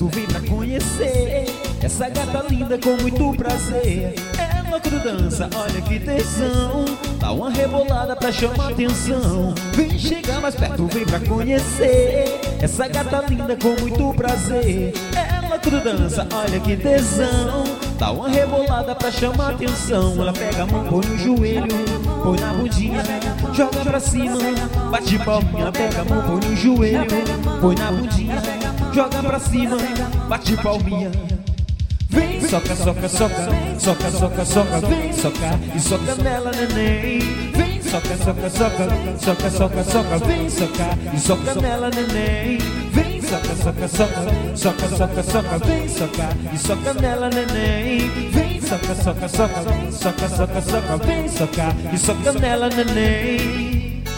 perto, vem pra conhecer essa gata linda com muito prazer. Ela quando dança, olha que tesão, dá uma rebolada pra chamar atenção. Vem chegar mais perto, vem pra conhecer essa gata linda com muito prazer. Ela quando dança, olha que tesão, dá uma rebolada pra chamar atenção. Ela pega a mão, põe no joelho, põe na bundinha, joga pra cima, bate palminha. Ela pega a mão, põe no joelho, põe na bundinha, joga pra cima, bate palminha. Vem, soca, soca, soca, soca, soca, soca, vem, soca e soca nela, neném. Vem, soca, soca, soca, soca, soca, soca, vem, soca e soca nela, neném. Vem, soca, soca, soca, soca, soca, soca, vem, soca e soca nela, neném. Vem, soca, soca, soca, soca, soca, soca, vem, soca e soca nela, neném.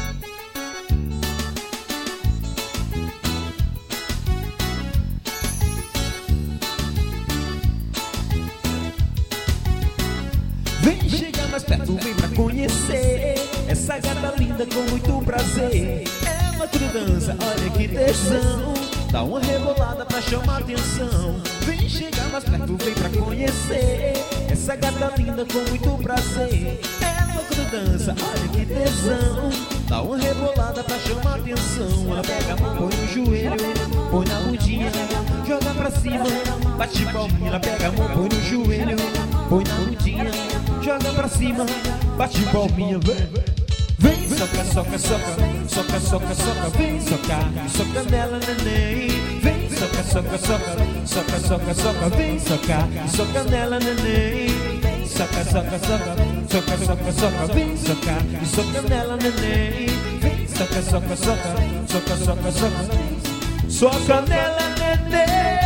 Vem chegar mais perto, vem pra conhecer essa gata linda com muito prazer. Ela quando dança, olha que tesão, dá uma rebolada pra chamar atenção. Vem chegar mais perto, vem pra conhecer essa gata linda com muito prazer. Ela quando dança, olha que tesão, dá uma rebolada pra chamar atenção. Ela pega a mão, põe no joelho, põe na bundinha, joga pra cima, bate palminha. Ela pega a mão, põe no joelho, põe na bundinha, joga pra cima, bate palminha, vem, soca, soca, soca, soca, soca, soca, vem, soca, soca nela, neném. Vem, soca, soca, soca, soca, soca, soca, vem, soca, soca nela, neném. Soca, soca, soca, soca, soca, soca, vem, soca, soca nela, neném. Vem, soca, soca, soca, soca, soca, soca, soca nela, neném.